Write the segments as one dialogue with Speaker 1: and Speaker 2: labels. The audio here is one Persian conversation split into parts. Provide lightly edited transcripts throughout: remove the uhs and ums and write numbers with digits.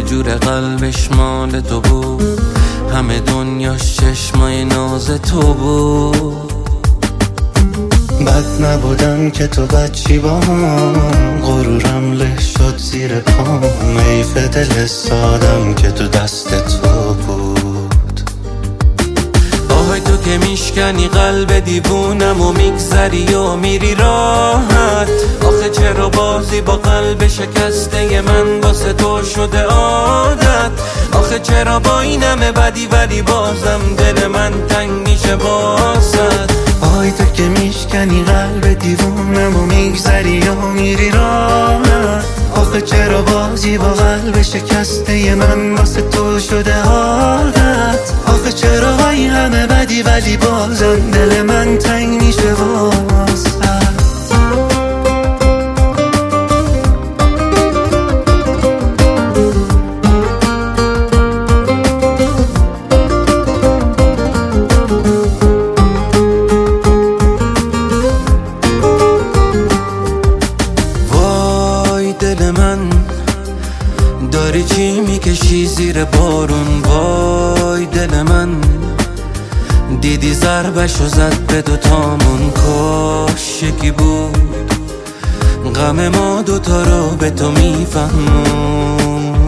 Speaker 1: جور قلبش مال تو بود، همه دنیاش چشمای ناز تو بود.
Speaker 2: بد نبودم که تو بچی با هم، غرورم له شد زیر پام. حیف دل سادم که تو دست تو بود.
Speaker 1: آهای تو که میشکنی قلب دیوونم و میگذری و میری راحت. آخه چرا بازی با قلب شکسته من واسه تو شده عادت؟ آخه چرا با این همه بدی ولی بازم دل من تنگ میشه واسط؟
Speaker 2: آهای تو که میشکنی قلب دیوونم و میگذری و میری راحت. آخه چرا بازی با قلب شکسته من واسه تو شده عادت؟ آخه چرا با این همه بدی ولی بازم دل من تنگ میشه واسط؟
Speaker 1: دل من داری چی میکشی زیر بارون؟ وای دل من دیدی ضربشو زد به دوتامون، کاش یکی بود غم ما دوتا رو به تو میفهمون.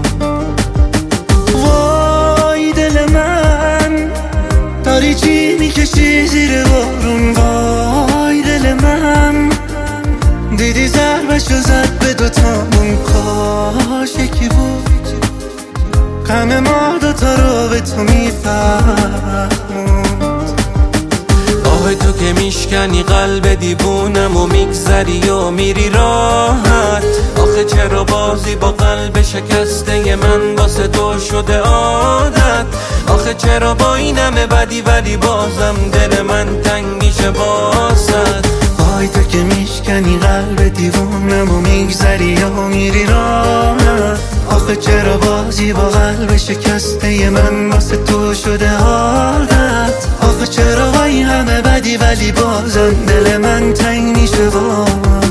Speaker 2: وای دل من داری چی میکشی زیر بارون؟ وای دل من دیدی ضربشو زد به دوتامون، کاش یکی بود غم ما دوتا رو به تو میفهمون.
Speaker 1: آهای تو که میشکنی قلب دیوونم و میگذری و میری راحت. آخه چرا بازی با قلب شکسته من واسه تو شده عادت؟ آخه چرا با این همه بدی ولی بازم دل من تنگ میشه واسط؟
Speaker 2: آهای تو که میشکنی قلب دیوونم و میگذری و میری راحت. آخه چرا بازی با قلب شکسته من واسه تو شده عادت؟ آخه چرا با این همه بدی ولی بازم دل من تنگ میشه واسط؟